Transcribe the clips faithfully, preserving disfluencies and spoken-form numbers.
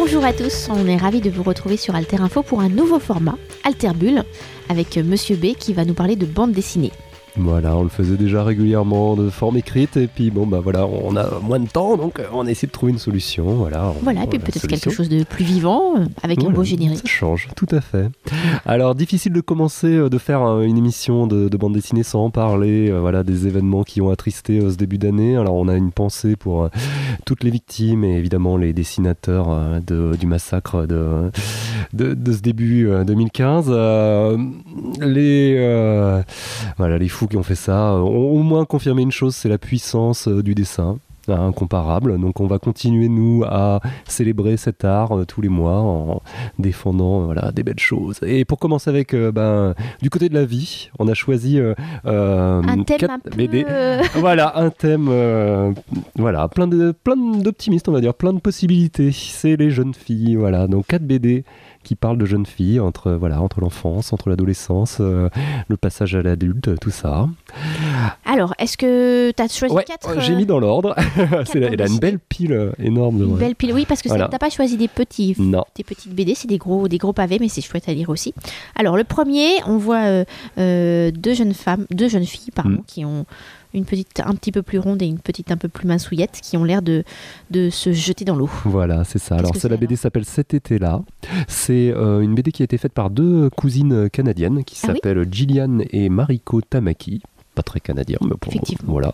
Bonjour à tous, on est ravis de vous retrouver sur Alter Info pour un nouveau format, Alter Bulle, avec Monsieur B qui va nous parler de bande dessinée. Voilà, on le faisait déjà régulièrement de forme écrite et puis bon bah voilà, on a moins de temps donc on a essayé de trouver une solution. Voilà, on, voilà et puis peut-être quelque chose de plus vivant avec voilà, un beau générique. Ça change, tout à fait. Alors difficile de commencer, de faire une émission de, de bande dessinée sans en parler, euh, voilà, des événements qui ont attristé euh, ce début d'année. Alors on a une pensée pour euh, toutes les victimes et évidemment les dessinateurs euh, de, du massacre de, de, de ce début euh, deux mille quinze. Euh, les, euh, voilà, les fous qui ont fait ça ont au moins confirmé une chose, c'est la puissance du dessin, incomparable. Donc on va continuer nous à célébrer cet art euh, tous les mois en défendant euh, voilà, des belles choses. Et pour commencer avec euh, ben, du côté de la vie, on a choisi euh, euh, un thème quatre un peu... B D. Voilà, un thème euh, voilà, plein, de, plein d'optimistes, on va dire, plein de possibilités. C'est les jeunes filles, voilà. Donc quatre B D qui parlent de jeunes filles entre, voilà, entre l'enfance, entre l'adolescence, euh, le passage à l'adulte, tout ça. Alors, est-ce que tu as choisi ouais, quatre euh... j'ai mis dans l'ordre. C'est la, elle a une belle pile énorme. Une ouais. belle pile, oui, parce que voilà. tu n'as pas choisi des petits, non. des petites B D, c'est des gros, des gros pavés, mais c'est chouette à lire aussi. Alors, le premier, on voit euh, euh, deux jeunes femmes, deux jeunes filles, pardon, mm. qui ont une petite un petit peu plus ronde et une petite un peu plus minsouillette qui ont l'air de, de se jeter dans l'eau. Voilà, c'est ça. Qu'est-ce alors, que c'est c'est, la B D alors s'appelle Cet été-là. C'est euh, une B D qui a été faite par deux cousines canadiennes qui ah s'appellent oui Gillian et Mariko Tamaki. Pas très canadien, mais pour effectivement. Voilà.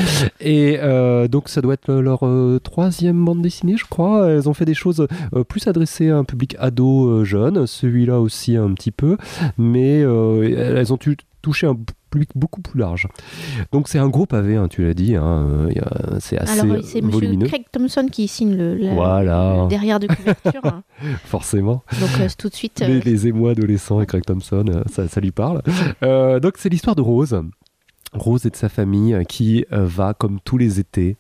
Et euh, donc ça doit être leur euh, troisième bande dessinée, je crois. Elles ont fait des choses euh, plus adressées à un public ado euh, jeune, celui-là aussi un petit peu, mais euh, elles ont tu- touché un public beaucoup plus large. Donc c'est un gros pavé, hein, tu l'as dit. Hein, y a, c'est assez Alors c'est volumineux. Monsieur Craig Thompson qui signe le, la, voilà. le derrière de couverture. Hein. Forcément. Donc euh, tout de suite. Euh... Les, les émois adolescents et Craig Thompson, euh, ça, ça lui parle. Euh, donc c'est l'histoire de Rose. Rose et de sa famille euh, qui euh, va, comme tous les étés,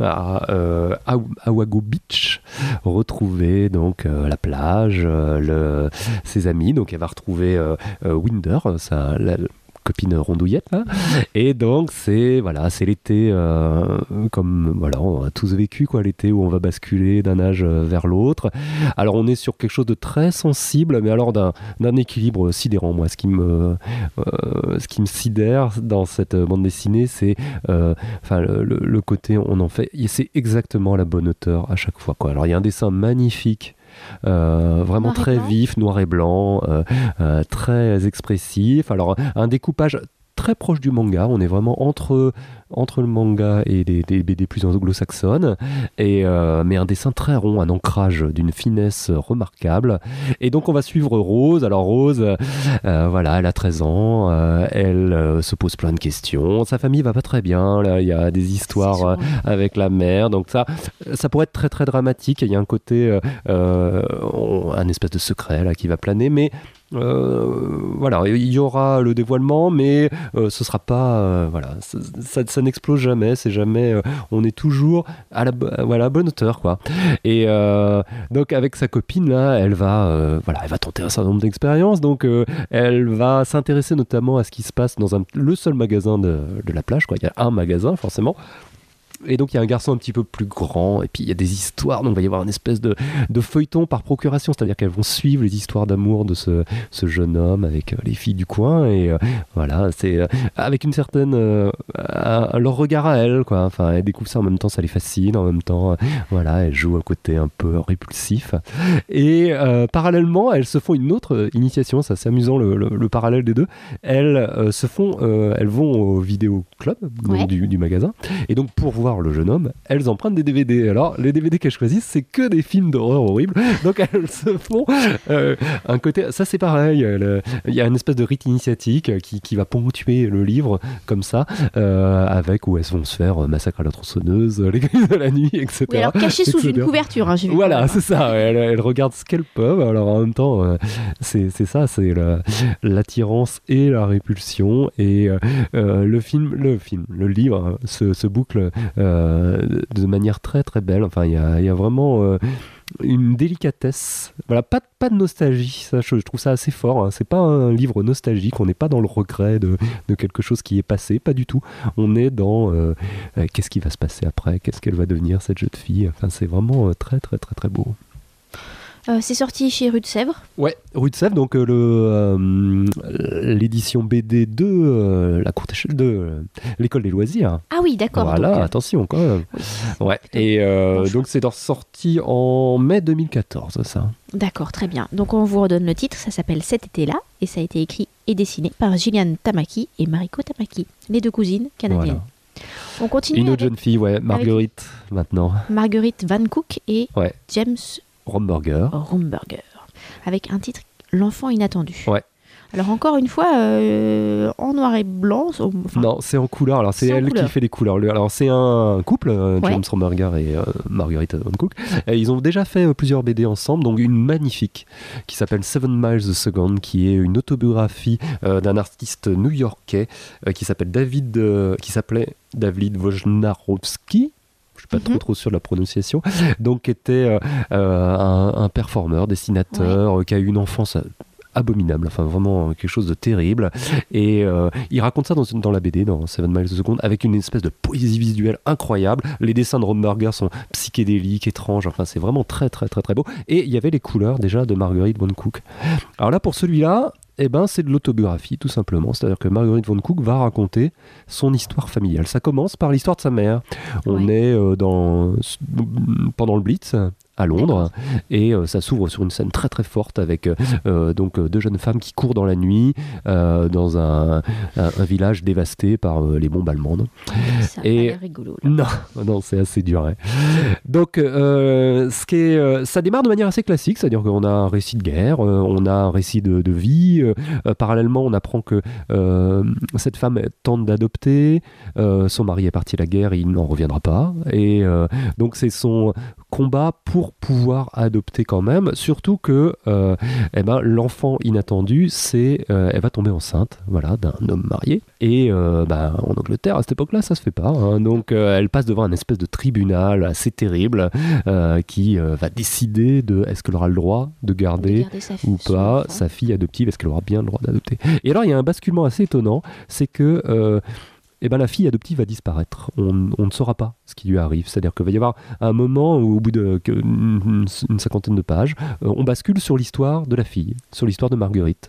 à euh, Awago Beach, retrouver donc euh, la plage, euh, le, ses amis. Donc elle va retrouver euh, euh, Winder, sa la, copine rondouillette là. Et donc c'est voilà, c'est l'été euh, comme voilà, on a tous vécu quoi, l'été où on va basculer d'un âge vers l'autre. Alors on est sur quelque chose de très sensible, mais alors d'un, d'un équilibre sidérant. Moi, ce qui me euh, ce qui me sidère dans cette bande dessinée, c'est euh, enfin le, le, le côté on en fait, c'est exactement la bonne hauteur à chaque fois quoi. Alors il y a un dessin magnifique. Euh, vraiment noir très vif, noir et blanc, euh, euh, très expressif. Alors un découpage très proche du manga, on est vraiment entre, entre le manga et des, des B D plus anglo-saxonnes, et, euh, mais un dessin très rond, un ancrage d'une finesse remarquable. Et donc on va suivre Rose. Alors Rose, euh, voilà, elle a treize ans, euh, elle euh, se pose plein de questions, sa famille va pas très bien, là, il y a des histoires euh, avec la mère, donc ça, ça pourrait être très très dramatique, il y a un côté, euh, on, un espèce de secret là, qui va planer, mais Euh, voilà, il y aura le dévoilement, mais euh, ce sera pas, euh, voilà, ça, ça, ça n'explose jamais, c'est jamais, euh, on est toujours à la voilà, bonne hauteur, quoi. Et euh, donc avec sa copine là, elle va, euh, voilà, elle va tenter un certain nombre d'expériences, donc euh, elle va s'intéresser notamment à ce qui se passe dans un, le seul magasin de, de la plage, quoi. Il y a un magasin forcément. Et donc il y a un garçon un petit peu plus grand, et puis il y a des histoires, donc il va y avoir une espèce de, de feuilleton par procuration, c'est-à-dire qu'elles vont suivre les histoires d'amour de ce, ce jeune homme avec euh, les filles du coin, et euh, voilà, c'est euh, avec une certaine euh, un, leur regard à elle, quoi. Enfin, elle découvre ça en même temps, ça les fascine, en même temps, euh, voilà, elle joue un côté un peu répulsif, et euh, parallèlement, elles se font une autre initiation, c'est assez amusant le, le, le parallèle des deux, elles euh, se font, euh, elles vont au vidéo club ouais. du, du magasin, et donc pour voir le jeune homme, elles empruntent des D V D. Alors les D V D qu'elles choisissent, c'est que des films d'horreur horribles, donc elles se font euh, un côté, ça c'est pareil, il y a une espèce de rite initiatique qui, qui va ponctuer le livre comme ça, euh, avec où elles vont se faire massacre à la tronçonneuse, les grises de la nuit, et cetera. Oui, alors cachées sous une couverture, hein, j'ai vu. Voilà, c'est ça, elles, elles regardent ce qu'elles peuvent, alors en même temps euh, c'est, c'est ça, c'est la, l'attirance et la répulsion, et euh, le film, le film, le livre se, se boucle Euh, de manière très très belle. Enfin, il y a, y a vraiment euh, une délicatesse. Voilà, pas, pas de nostalgie. Ça, je, je trouve ça assez fort. Hein. C'est pas un livre nostalgique. On n'est pas dans le regret de, de quelque chose qui est passé. Pas du tout. On est dans euh, euh, qu'est-ce qui va se passer après. Qu'est-ce qu'elle va devenir cette jeune fille. Enfin, c'est vraiment euh, très très très très beau. Euh, c'est sorti chez Rue de Sèvres. Ouais, Rue de Sèvres, donc euh, le, euh, l'édition B D de euh, la courte échelle de euh, l'école des loisirs. Ah oui, d'accord. Voilà, donc, euh, attention quand même. oui. Ouais, et euh, Bon choix. donc c'est sorti en mai deux mille quatorze, ça. D'accord, très bien. Donc on vous redonne le titre, ça s'appelle Cet été-là, et ça a été écrit et dessiné par Gillian Tamaki et Mariko Tamaki, les deux cousines canadiennes. Voilà. On continue Une autre avec jeune fille, ouais, Marguerite, maintenant. Marguerite Van Cook et Ouais, James Romberger. Romberger, avec un titre L'enfant inattendu. Ouais. Alors encore une fois, euh, en noir et blanc. Enfin, Non, c'est en couleur. Alors c'est, c'est en elle couleur. qui fait les couleurs. Le- Alors c'est un couple, euh, Ouais. James Romberger et euh, Marguerite Van Cook. Et ils ont déjà fait euh, plusieurs B D ensemble, donc une magnifique qui s'appelle Seven Miles a Second, qui est une autobiographie euh, d'un artiste new-yorkais euh, qui s'appelle David, euh, qui s'appelait David Wojnarowski. Je suis pas Mhm. trop trop sûr de la prononciation. Donc qui était euh, euh, un, un performeur, dessinateur, euh, qui a eu une enfance euh, abominable, enfin vraiment euh, quelque chose de terrible. Et euh, il raconte ça dans, dans la B D, dans Seven Miles a Second, avec une espèce de poésie visuelle incroyable. Les dessins de Romberger sont psychédéliques, étranges, enfin c'est vraiment très très très très beau. Et il y avait les couleurs déjà de Marguerite Van Cook. Alors là, pour celui-là, eh ben, c'est de l'autobiographie, tout simplement. C'est-à-dire que Marguerite Van Cook va raconter son histoire familiale. Ça commence par l'histoire de sa mère. On Ouais. est euh, dans, pendant le Blitz, à Londres, et euh, ça s'ouvre sur une scène très très forte avec euh, euh, donc euh, deux jeunes femmes qui courent dans la nuit euh, dans un, un, un village dévasté par euh, les bombes allemandes. Ça a Et- l'air rigolo. Là. Non, non, c'est assez dur. Ouais. Donc, euh, ce qui est, euh, ça démarre de manière assez classique, c'est-à-dire qu'on a un récit de guerre, euh, on a un récit de, de vie. euh, euh, parallèlement, on apprend que euh, cette femme tente d'adopter, euh, son mari est parti à la guerre, il n'en reviendra pas, et euh, donc c'est son combat pour pouvoir adopter quand même, surtout que euh, eh ben, l'enfant inattendu, c'est euh, elle va tomber enceinte, voilà, d'un homme marié, et euh, bah, en Angleterre à cette époque-là, ça se fait pas, hein. Donc euh, elle passe devant un espèce de tribunal assez terrible euh, qui euh, va décider de est-ce qu'elle aura le droit de De garder garder sa fille, ou son pas enfant. sa fille adoptive, est-ce qu'elle aura bien le droit d'adopter. Et alors il y a un basculement assez étonnant, c'est que euh, eh ben, la fille adoptive va disparaître. On, on ne saura pas ce qui lui arrive. C'est-à-dire qu'il va y avoir un moment où, au bout d'une une, une cinquantaine de pages, euh, on bascule sur l'histoire de la fille, sur l'histoire de Marguerite.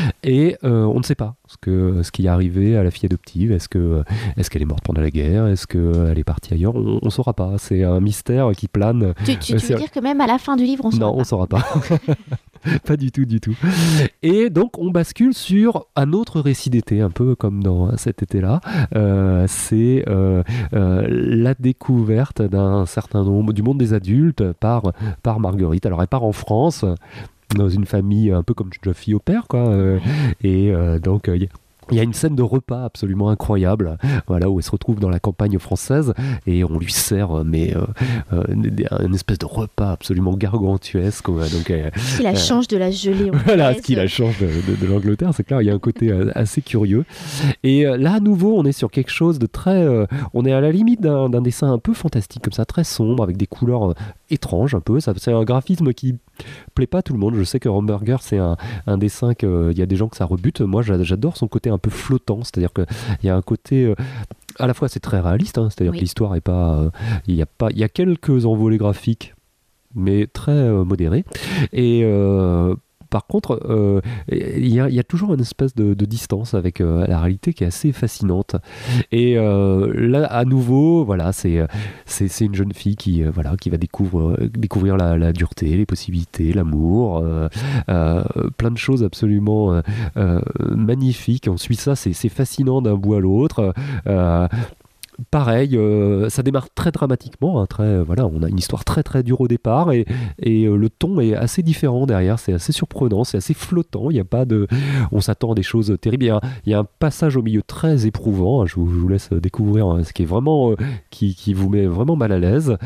Et euh, on ne sait pas ce, que, ce qui est arrivé à la fille adoptive. Est-ce que, est-ce qu'elle est morte pendant la guerre? Est-ce qu'elle est partie ailleurs? On ne saura pas. C'est un mystère qui plane. Tu, tu, Euh, tu c'est- veux dire que même à la fin du livre, on Non, on saura ne saura pas. Pas du tout, du tout. Et donc, on bascule sur un autre récit d'été, un peu comme dans cet été-là. Euh, c'est euh, euh, la découverte d'un certain nombre, du monde des adultes par, par Marguerite. Alors, elle part en France, dans une famille un peu comme une fille au père, quoi. Euh, et euh, donc, il y a Il y a une scène de repas absolument incroyable, voilà, où elle se retrouve dans la campagne française et on lui sert mais euh, euh, une espèce de repas absolument gargantuesque. Ouais, donc, euh, Si la change de la gelée. voilà, anglaise. ce qui la change de, de- de l'Angleterre, c'est clair, il y a un côté euh, assez curieux. Et euh, là, à nouveau, on est sur quelque chose de très... euh, on est à la limite d'un d'un dessin un peu fantastique, comme ça, très sombre, avec des couleurs euh, étranges un peu. Ça, c'est un graphisme qui plaît pas à tout le monde. Je sais que Romberger, c'est un, un dessin qu'il y a des gens que ça rebute. Moi, j'a- j'adore son côté un peu flottant, c'est-à-dire qu'il y a un côté... euh, à la fois, c'est très réaliste, hein, c'est-à-dire Oui. que l'histoire est pas... euh, Il y a pas... Il y a quelques envolées graphiques, mais très euh, modérées. Et... euh, par contre, euh, il y, a- il y a toujours une espèce de, de distance avec euh, la réalité qui est assez fascinante. Et euh, là, à nouveau, voilà, c'est c'est c'est une jeune fille qui euh, voilà qui va découvrir découvrir la, la dureté, les possibilités, l'amour, euh, euh, plein de choses absolument euh, euh, magnifiques. On suit ça, c'est c'est fascinant d'un bout à l'autre. Euh, Pareil, euh, ça démarre très dramatiquement. Hein, très, voilà, on a une histoire très très dure au départ et, et euh, le ton est assez différent derrière. C'est assez surprenant, c'est assez flottant. Il y a pas de, on s'attend à des choses terribles. Il y a, il y a un passage au milieu très éprouvant. Hein, je, vous, je vous laisse découvrir hein, ce qui est vraiment, euh, qui, qui vous met vraiment mal à l'aise.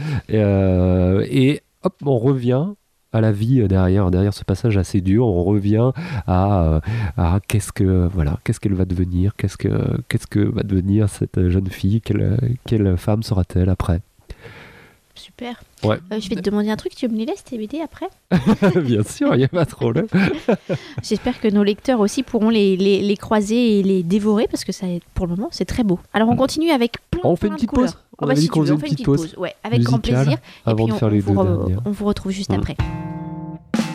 Euh, et hop, on revient à la vie derrière, derrière ce passage assez dur. On revient à, à qu'est-ce que voilà, qu'est-ce qu'elle va devenir, qu'est-ce que qu'est-ce que va devenir cette jeune fille, quelle, quelle femme sera-t-elle après? Super. Ouais. Euh, je vais te demander un truc, tu me les laisses tes B D après? Bien sûr, il n'y a pas de problème. J'espère que nos lecteurs aussi pourront les, les, les croiser et les dévorer parce que ça, pour le moment, c'est très beau. Alors on continue avec plein, On fait plein une petite de couleurs. pause. Oh, On bah, a dit si qu'on tu veux, faisait on une fait une petite petite pause pause. Ouais, avec grand musicale plaisir. Et avant puis de on, faire les on, deux vous re- dernières. on vous retrouve juste Mm. après.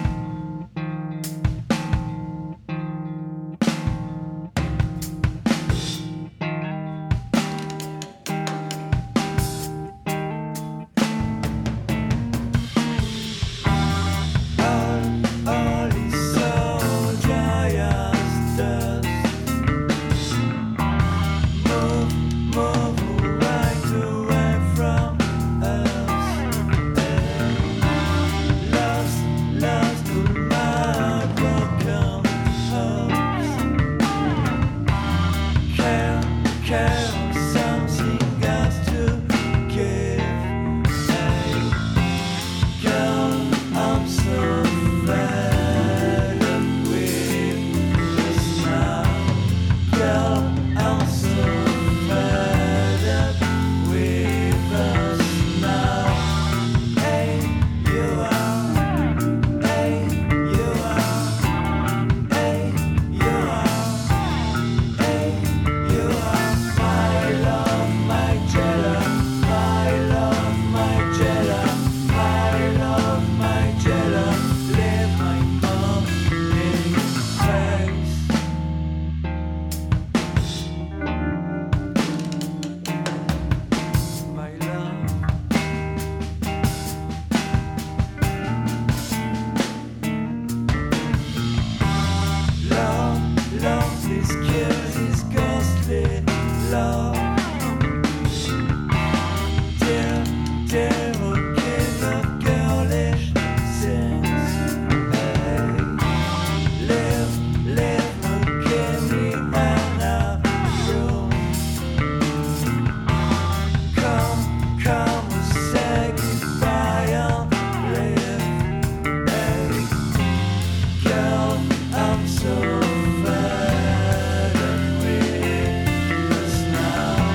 So fed up with us now.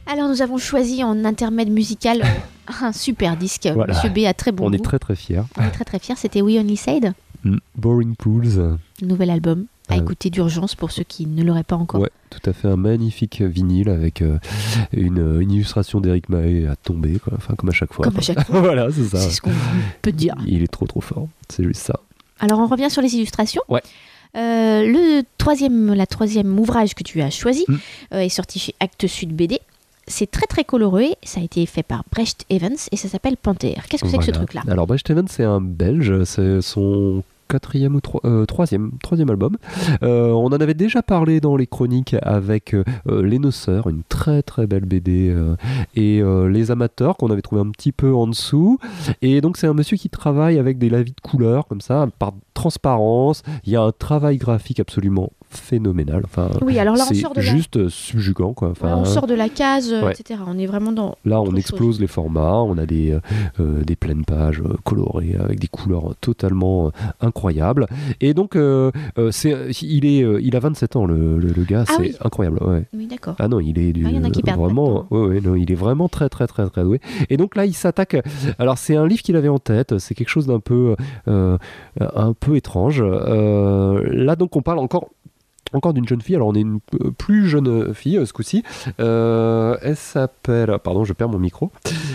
Alors nous avons choisi en intermède musical euh, un super disque. Voilà. Monsieur B a très bon On goût. est très très fiers. On est très très fiers. C'était We Only Said. Mm. Boring Pools. Nouvel album à euh, écouter d'urgence pour ceux qui ne l'auraient pas encore. Ouais, tout à fait, un magnifique vinyle avec euh, une, une illustration d'Eric Mahé à tomber, quoi. Enfin comme à chaque fois. Comme à chaque fois. Voilà, c'est ça. C'est ce qu'on peut dire. Il est trop trop fort, c'est juste ça. Alors on revient sur les illustrations. Ouais. Euh, le troisième, la troisième ouvrage que tu as choisi mm. euh, est sorti chez Actes Sud B D. C'est très très coloré, ça a été fait par Brecht Evans et ça s'appelle Panthère. Qu'est-ce que Voilà. c'est que ce truc-là? Alors Brecht Evans, c'est un Belge, c'est son quatrième ou tro- euh, troisième, troisième album. Euh, on en avait déjà parlé dans les chroniques avec euh, Les Noceurs, une très très belle B D, euh, et euh, Les Amateurs qu'on avait trouvé un petit peu en dessous. Et donc c'est un monsieur qui travaille avec des lavis de couleurs comme ça, par transparence. Il y a un travail graphique absolument phénoménal. Enfin, oui, alors là on c'est sort de la... juste subjugant, quoi. Enfin, ouais, on sort de la case, ouais. et cetera. On est vraiment dans... Là, on chose. explose les formats, on a des, euh, des pleines pages euh, colorées avec des couleurs totalement euh, incroyables. Et donc, euh, euh, c'est, il, est, euh, il a vingt-sept ans, le, le, le gars, ah c'est oui. incroyable. Ouais. Oui, d'accord. Ah non, il est du, ah, il y en a qui perdent vraiment, ouais, ouais, non, il est vraiment très, très, très, très doué. Et donc là, il s'attaque. Alors, c'est un livre qu'il avait en tête, c'est quelque chose d'un peu, euh, un peu étrange. Euh, là, donc, on parle encore. Encore d'une jeune fille, alors on est une plus jeune fille ce coup-ci. Euh, elle s'appelle, pardon, je perds mon micro.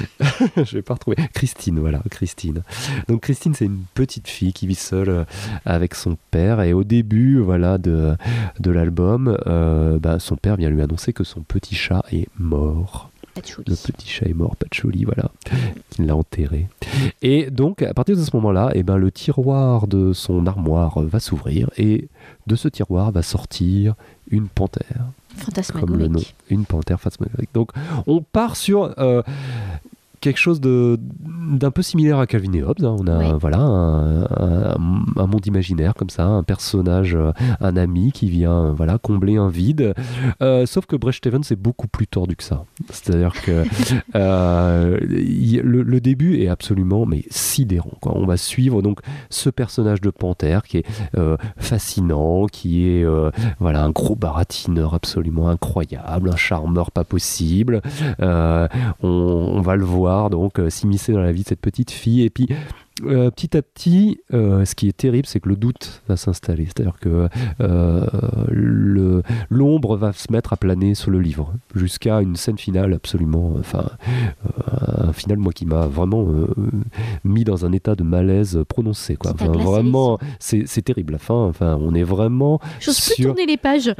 Je vais pas retrouver. Christine, voilà, Christine. Donc Christine, c'est une petite fille qui vit seule avec son père. Et au début, voilà, de de l'album, euh, bah, son père vient lui annoncer que son petit chat est mort. Patchouli. Le petit chat est mort, Patchouli, voilà. Il l'a enterré. Et donc, à partir de ce moment-là, eh ben, le tiroir de son armoire va s'ouvrir et de ce tiroir va sortir une panthère. Fantasmagorique. Comme le nom, une panthère fantasmagorique. Donc, on part sur euh, quelque chose de, d'un peu similaire à Calvin et Hobbes. Hein. On a ouais. voilà, un, un, un monde imaginaire comme ça, un personnage, un ami qui vient voilà, combler un vide. Euh, sauf que Brecht Evans est beaucoup plus tordu que ça. C'est-à-dire que euh, y, le, le début est absolument mais sidérant, quoi. On va suivre donc ce personnage de panthère qui est euh, fascinant, qui est euh, voilà, un gros baratineur absolument incroyable, un charmeur pas possible. Euh, on, on va le voir donc euh, s'immiscer dans la vie de cette petite fille et puis euh, petit à petit euh, ce qui est terrible c'est que le doute va s'installer, c'est à dire que euh, le, l'ombre va se mettre à planer sur le livre jusqu'à une scène finale absolument enfin euh, un final moi qui m'a vraiment euh, mis dans un état de malaise prononcé, quoi. Enfin, vraiment c'est, c'est terrible la fin, enfin on est vraiment j'ose sur... plus tourner les pages.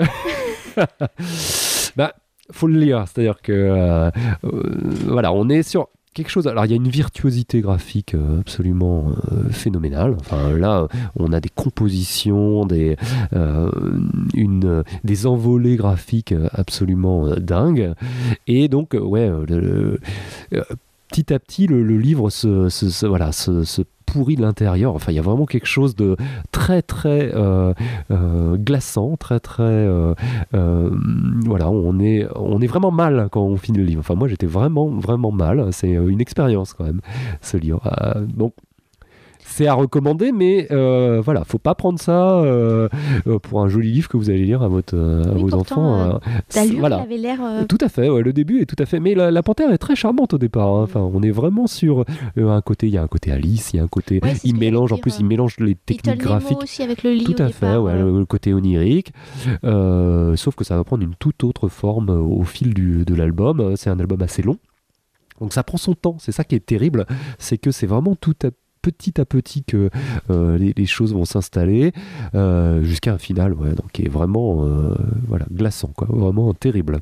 Bah faut le lire, c'est-à-dire que euh, euh, voilà, on est sur quelque chose. Alors il y a une virtuosité graphique euh, absolument euh, phénoménale. Enfin là, on a des compositions, des euh, une des envolées graphiques absolument euh, dingues. Et donc euh, ouais, le, le, euh, petit à petit, le, le livre se, se, se voilà se, se pourri de l'intérieur. Enfin, il y a vraiment quelque chose de très très euh, euh, glaçant, très très euh, euh, voilà, on est on est vraiment mal quand on finit le livre. Enfin, moi, j'étais vraiment vraiment mal. C'est une expérience quand même ce livre. Euh, donc c'est à recommander, mais euh, voilà, faut pas prendre ça euh, pour un joli livre que vous allez lire à, votre, à oui, vos pourtant, enfants. Euh, D'allure, voilà. Il avait l'air... Euh... Tout à fait, ouais, le début est tout à fait... Mais la, la panthère est très charmante au départ. Hein. Enfin, on est vraiment sur euh, un côté... Il y a un côté Alice, il y a un côté... Ouais, il mélange, en plus, il mélange les techniques graphiques. Aussi avec le lit tout à au fait, départ, ouais, euh... le, le côté onirique. Euh, sauf que ça va prendre une toute autre forme au fil du, de l'album. C'est un album assez long. Donc ça prend son temps. C'est ça qui est terrible. C'est que c'est vraiment tout à petit à petit que euh, les, les choses vont s'installer euh, jusqu'à un final ouais, donc, qui est vraiment euh, voilà, glaçant, quoi, vraiment terrible.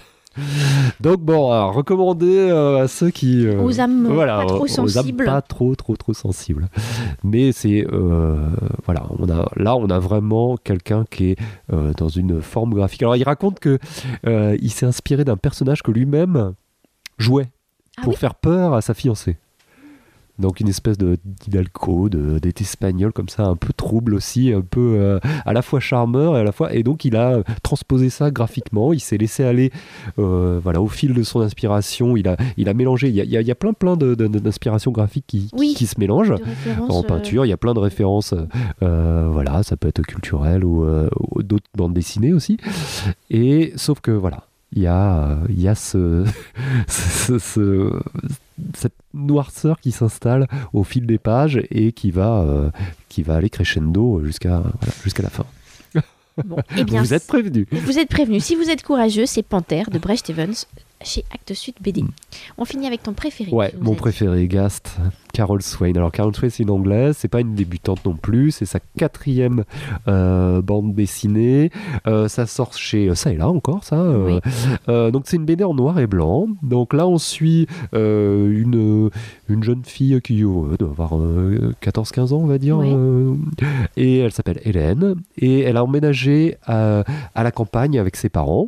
Donc bon, alors, recommandé euh, à ceux qui euh, aux âmes voilà, pas trop sensibles, aux âmes pas trop trop trop sensibles. Mais c'est euh, voilà, on a là on a vraiment quelqu'un qui est euh, dans une forme graphique. Alors il raconte que euh, il s'est inspiré d'un personnage que lui-même jouait ah pour oui faire peur à sa fiancée. Donc une espèce de d'Hidalgo, de, d'être espagnol comme ça, un peu trouble aussi, un peu euh, à la fois charmeur et à la fois... Et donc il a transposé ça graphiquement, il s'est laissé aller euh, voilà, au fil de son inspiration, il a, il a mélangé, il y a, il y a, il y a plein plein de, de, d'inspirations graphiques qui, oui, qui, qui se mélangent en peinture, il y a plein de références, euh, voilà, ça peut être culturel ou, euh, ou d'autres bandes dessinées aussi. Et sauf que voilà, il y a, il y a ce, ce, ce, cette noirceur qui s'installe au fil des pages et qui va, euh, qui va aller crescendo jusqu'à, voilà, jusqu'à la fin. Bon, eh bien, vous êtes prévenus. Vous êtes prévenus. Si vous êtes courageux, c'est Panthère de Bret Evans chez Actes Sud B D. Mm. On finit avec ton préféré. Ouais, mon préféré, Gast, Carol Swain. Alors Carol Swain, c'est une anglaise, c'est pas une débutante non plus, c'est sa quatrième euh, bande dessinée. Euh, ça sort chez ça et là encore, ça. Euh, oui. euh, donc c'est une B D en noir et blanc. Donc là, on suit euh, une une jeune fille qui euh, doit avoir euh, quatorze quinze ans, on va dire, oui. euh, et elle s'appelle Hélène et elle a emménagé à, à la campagne avec ses parents.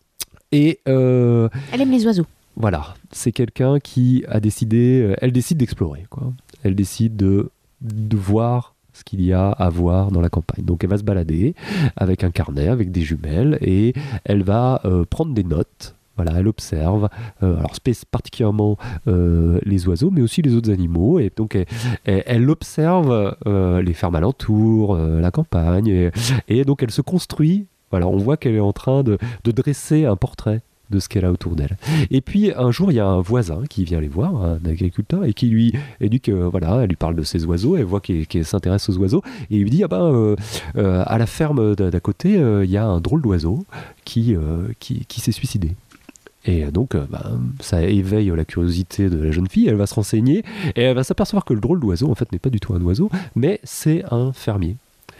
Et euh, elle aime les oiseaux. Voilà, c'est quelqu'un qui a décidé, elle décide d'explorer, quoi. Elle décide de, de voir ce qu'il y a à voir dans la campagne. Donc elle va se balader avec un carnet, avec des jumelles, et elle va euh, prendre des notes. Voilà, elle observe, euh, alors particulièrement euh, les oiseaux, mais aussi les autres animaux. Et donc elle, elle, elle observe euh, les fermes alentours, euh, la campagne, et, et donc elle se construit. Voilà, on voit qu'elle est en train de, de dresser un portrait de ce qu'elle a autour d'elle. Et puis un jour, il y a un voisin qui vient les voir, un agriculteur, et qui lui éduque, euh, voilà, elle lui parle de ses oiseaux, elle voit qu'il, qu'il s'intéresse aux oiseaux, et il lui dit, ah ben, euh, euh, à la ferme d'à côté, euh, il y a un drôle d'oiseau qui, euh, qui, qui s'est suicidé. Et donc, euh, ben, ça éveille la curiosité de la jeune fille, elle va se renseigner, et elle va s'apercevoir que le drôle d'oiseau, en fait, n'est pas du tout un oiseau, mais c'est un fermier.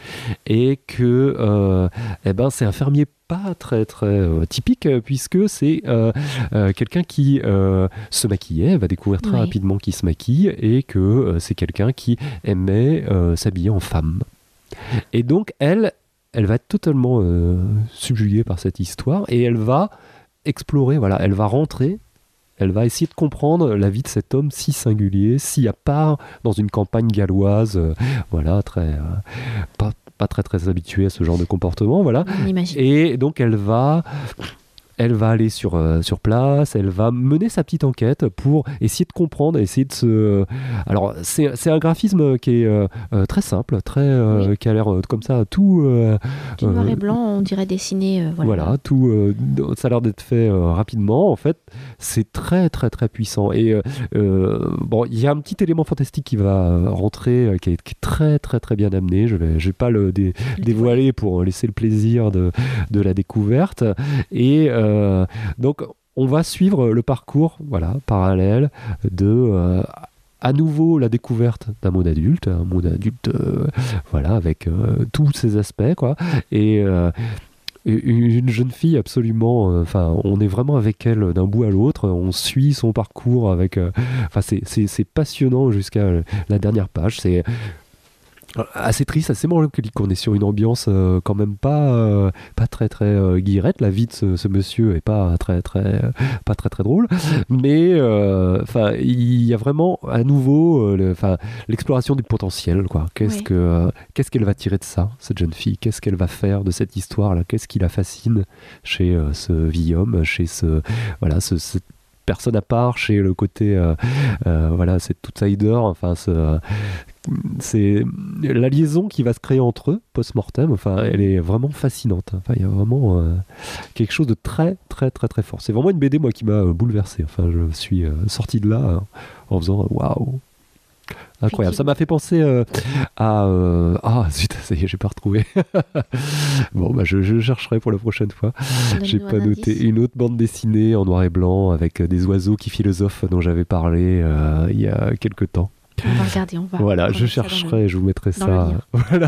Et que euh, eh ben, c'est un fermier pas très très euh, typique puisque c'est euh, euh, quelqu'un qui euh, se maquillait, elle va découvrir très oui. rapidement qu'il se maquille et que euh, c'est quelqu'un qui aimait euh, s'habiller en femme. Et donc elle, elle va être totalement euh, subjuguée par cette histoire et elle va explorer, voilà, elle va rentrer. Elle va essayer de comprendre la vie de cet homme si singulier, si à part dans une campagne galloise, euh, voilà, très, euh, pas, pas très très habituée à ce genre de comportement, voilà. Et donc elle va, elle va aller sur, euh, sur place, elle va mener sa petite enquête pour essayer de comprendre, essayer de se... Alors, c'est, c'est un graphisme qui est euh, euh, très simple, très, euh, oui. qui a l'air euh, comme ça, tout... Euh, du noir et blanc, on dirait dessiné, euh, voilà. Voilà, tout, euh, ça a l'air d'être fait euh, rapidement, en fait, c'est très très très puissant. Et euh, bon, il y a un petit élément fantastique qui va rentrer, euh, qui, est, qui est très très très bien amené, je vais, je vais pas le, dé, le dévoiler pour laisser le plaisir de, de la découverte, et... Euh, Euh, donc on va suivre le parcours voilà, parallèle de euh, à nouveau la découverte d'un monde adulte, un monde adulte euh, voilà, avec euh, tous ses aspects quoi, et euh, une jeune fille absolument, enfin euh, on est vraiment avec elle d'un bout à l'autre, on suit son parcours avec, enfin euh, c'est, c'est, c'est passionnant jusqu'à la dernière page, c'est assez triste, assez mélancolique. On est sur une ambiance euh, quand même pas euh, pas très très euh, guillerette. La vie de ce, ce monsieur est pas très très pas très très drôle, mais enfin euh, il y a vraiment à nouveau euh, le, l'exploration du potentiel quoi. Qu'est-ce oui. que euh, qu'est-ce qu'elle va tirer de ça, cette jeune fille? Qu'est-ce qu'elle va faire de cette histoire là? Qu'est-ce qui la fascine chez euh, ce vieil homme, chez ce voilà ce, ce personne à part, chez le côté euh, euh, voilà cet outsider, enfin ce euh, c'est la liaison qui va se créer entre eux post-mortem, enfin elle est vraiment fascinante, enfin il y a vraiment euh, quelque chose de très très très très fort. C'est vraiment une B D moi qui m'a euh, bouleversé, enfin je suis euh, sorti de là euh, en faisant waouh, incroyable. Ça m'a fait penser euh, à euh, ah zut, ça y est, j'ai pas retrouvé. Bon bah je, je chercherai pour la prochaine fois. J'ai pas noté indice. Une autre bande dessinée en noir et blanc avec euh, des oiseaux qui philosophent dont j'avais parlé euh, il y a quelques temps. On va regarder, on va. Voilà, je chercherai, le... je vous mettrai dans ça. Voilà.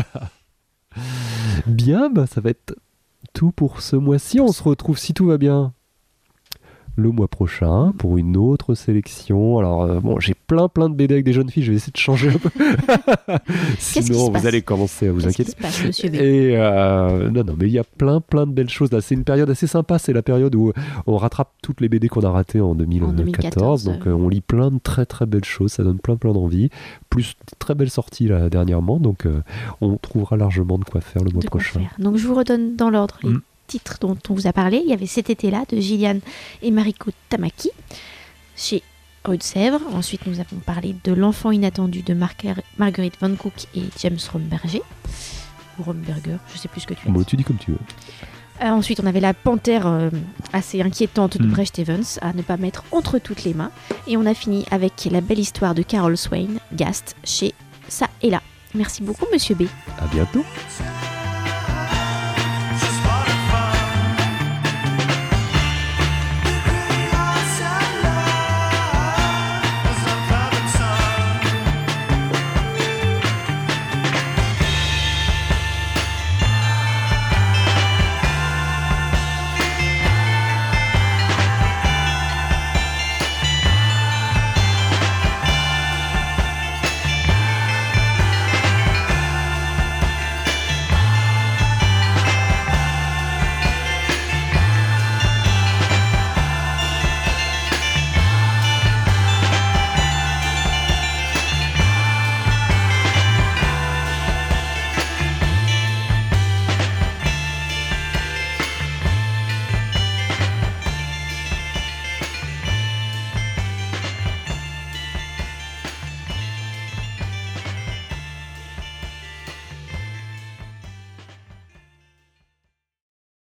Bien, bah, ça va être tout pour ce mois-ci. On se retrouve, si tout va bien, le mois prochain pour une autre sélection. Alors, euh, bon, j'ai plein plein de B D avec des jeunes filles. Je vais essayer de changer un peu. Sinon, vous allez commencer à vous Qu'est-ce inquiéter. Qu'est-ce qui se passe, monsieur B? Et euh, non, non, mais il y a plein plein de belles choses là. C'est une période assez sympa. C'est la période où on rattrape toutes les B D qu'on a ratées en deux mille quatorze. En deux mille quatorze donc, euh, on lit plein de très très belles choses. Ça donne plein plein d'envie. Plus de très belles sorties là dernièrement. Donc, euh, on trouvera largement de quoi faire le mois de prochain. Donc, je vous redonne dans l'ordre. Mm. Titres dont on vous a parlé. Il y avait Cet été-là de Gillian et Mariko Tamaki chez Rue de Sèvres. Ensuite, nous avons parlé de L'enfant inattendu de Marguer- Marguerite Van Cook et James Romberger. Ou Romberger, je ne sais plus ce que tu as bon, dit. tu dis comme tu veux. Euh, ensuite, on avait la panthère euh, assez inquiétante de Mm. Bret Stephens à ne pas mettre entre toutes les mains. Et on a fini avec la belle histoire de Carol Swain, Gast, chez Ça et Là. Merci beaucoup, Monsieur B. À bientôt. Ça